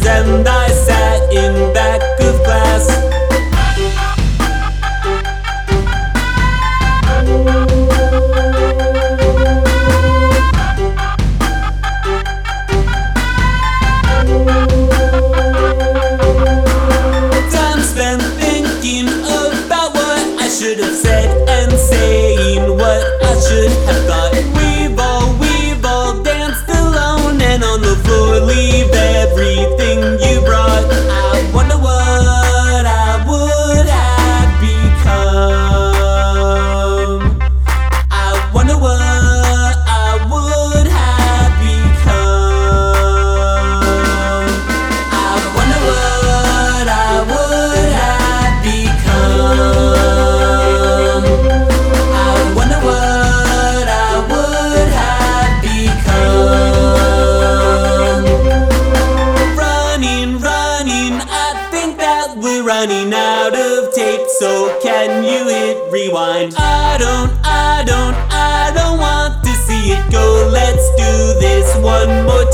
and I sat in back of class. Time spent thinking about what I should have said and saying what I should have thought. We've all danced alone and on the floor. Leave everything you brought. I wonder what I would have become. I wonder what I would have become. I wonder what I would have become. I wonder what I would have become. Running, I think that we're running out of tape, so can you hit rewind? I don't want to see it go. Let's do this one more